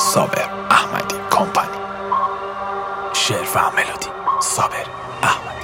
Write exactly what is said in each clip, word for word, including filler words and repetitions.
صابر احمدی کمپانی. شعر و ملودی صابر احمدی.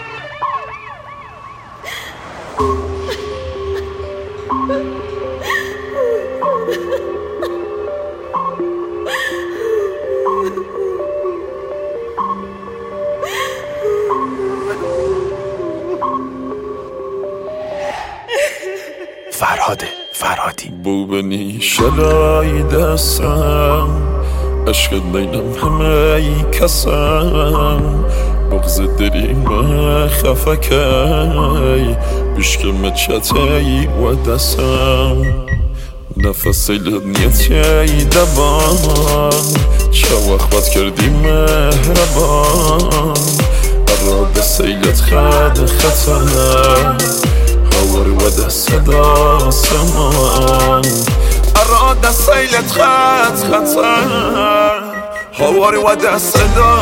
فرهاده فرهادی. بو بنی شلای دستم عشق نینم همه ای کسم بغز دریم خفکی بشکم چطایی و دستم نفس نیتی دبان چه وقت کردی مهربان اراد سیلت خد خطر هوار و دست داستمان اراد سیلت خد خطر هوار و دست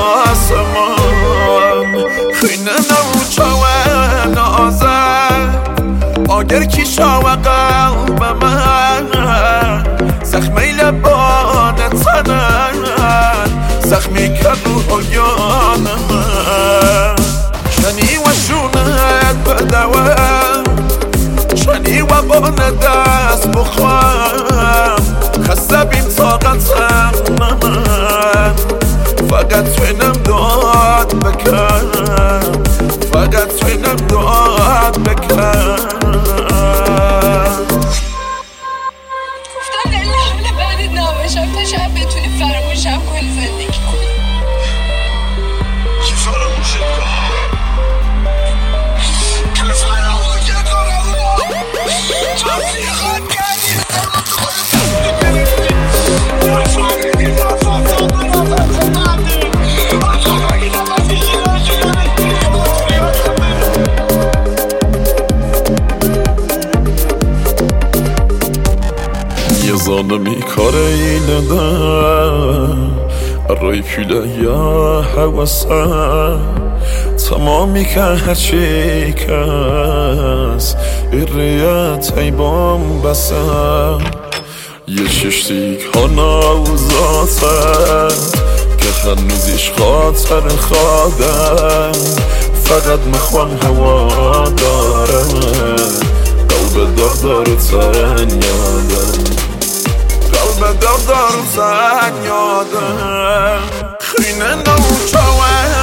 داستمان خینه نموچه و نازد آگر کیشا و قلب من زخمی لبان تنن زخمی کرد روح و یان من شنی و شونت بدوم شنی و بان دست بخوام خسته بیم طاقتم من فقط توینم داد بکن فقط توینم داد بکن گفتم دلیل حال بعدت نباشم تا شب بتونی فراموشم کنی زندگی کنی. چی فراموشت کن؟ که فراموشت کنم تفریخات کردی زانمی کار ایله دم رای پیله یا حواسم تمامی که هرچی کس ایریت ایبام بسم یه ششتیک ها نوزاتم که هنوزیش خاطر خادم فقط مخوان هوا دارم قلب دار دار تن یادم قلب دار دار تن یادم خینه نوچه و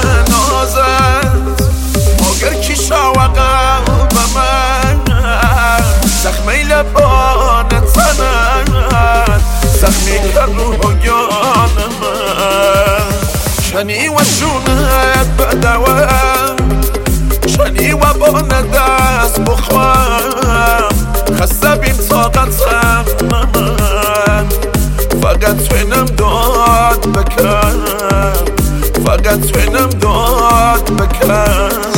نازد آگر کیشا و قلب من زخمی لبان تنن زخمی کرد روح و یان من شنی و شونت بدوم شنی و بان دست بخوام خسته بیم طاقتم من فقط توینم داد بکن فقط توینم داد بکن